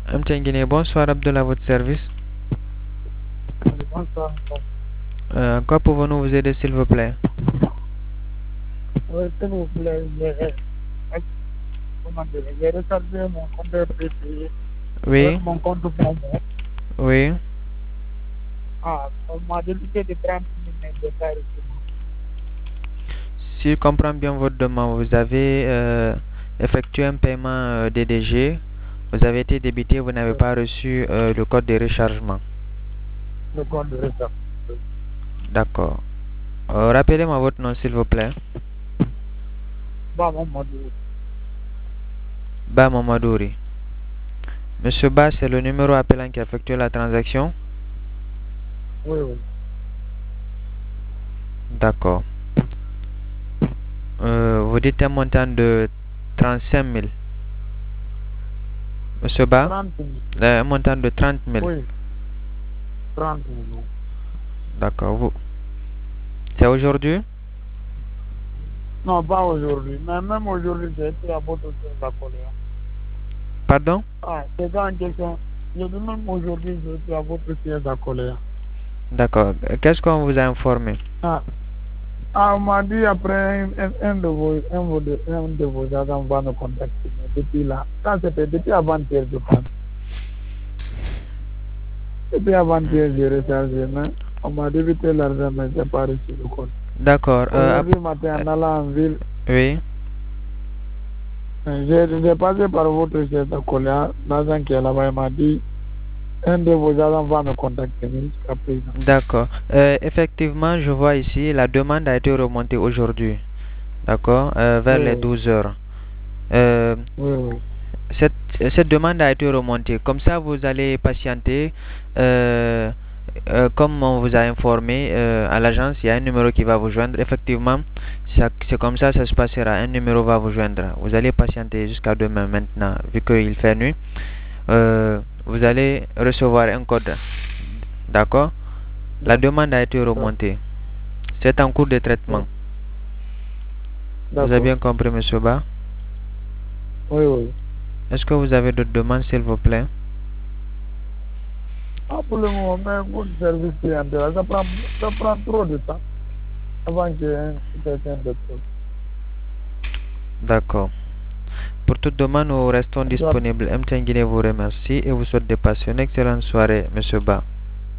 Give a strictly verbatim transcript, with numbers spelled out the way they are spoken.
M T N Guinée, bonsoir Abdullah, à votre service. Bonsoir. Euh, quoi pouvons-nous vous aider s'il vous plaît? Oui, s'il vous plaît, j'ai comment dire, j'ai rechargé mon compte prépayé Oui, avec mon compte promo. oui. Ah, on m'a débité de trente mille mais j'ai pas reçu. Si je comprends bien votre demande, vous avez euh, effectué un paiement euh, D D G, vous avez été débité, vous n'avez Oui, pas reçu euh, le code de rechargement. le compte de recharge. D'accord. Euh, rappelez-moi votre nom s'il vous plaît. Bah, on m'a dit, Ba Mamadouri. Monsieur Ba, c'est le numéro appelant qui a effectué la transaction? oui, oui. D'accord. Euh, vous dites un montant de trente-cinq mille. Monsieur Ba, trente mille. euh, un montant de trente mille. Oui, trente mille. D'accord. Vous... C'est aujourd'hui? Non, pas aujourd'hui. Mais même aujourd'hui, j'ai été à votre siège à Coléa. Pardon? Ah, c'est pas en question. Je dis même aujourd'hui, j'ai été à votre siège à Coléa. D'accord. Qu'est-ce qu'on vous a informé? Ah, ah, on m'a dit après un, un, un de vos, un, de, un de vos agents va me contacter. Mais depuis là, ça c'était depuis avant-hier, je pense. Depuis avant-hier, j'ai rechargé, mais on m'a débité l'argent, mais j'ai pas reçu le compte. D'accord. Euh, Aujourd'hui matin, en allant en ville, oui. j'ai j'ai passé par votre chef de Coléa, l'agent qui est là-bas, il m'a dit, un de vos agents va me contacter, mais jusqu'à présent. D'accord. Euh, effectivement, je vois ici, la demande a été remontée aujourd'hui. D'accord. Euh, vers Oui, les oui, douze heures. Euh, oui, oui. cette, cette demande a été remontée. Comme ça, vous allez patienter. Euh, euh, comme on vous a informé euh, à l'agence, il y a un numéro qui va vous joindre. Effectivement, ça- c'est comme ça ça se passera. Un numéro va vous joindre. Vous allez patienter jusqu'à demain maintenant, vu qu'il fait nuit. Euh, vous allez recevoir un code. D'accord? La demande a été remontée. C'est en cours de traitement. Vous avez D'accord. bien compris, monsieur Ba? Oui, oui. Est-ce que vous avez d'autres demandes, s'il vous plaît? Ah, pour le moment, mais votre service clientèle, ça prend, ça prend trop de temps avant qu'il y ait un- quelqu'un de trop. D'accord. Pour toute demande, nous restons Ça, disponibles. M T N Guinée vous remercie et vous souhaite de passer une excellente soirée, monsieur Ba.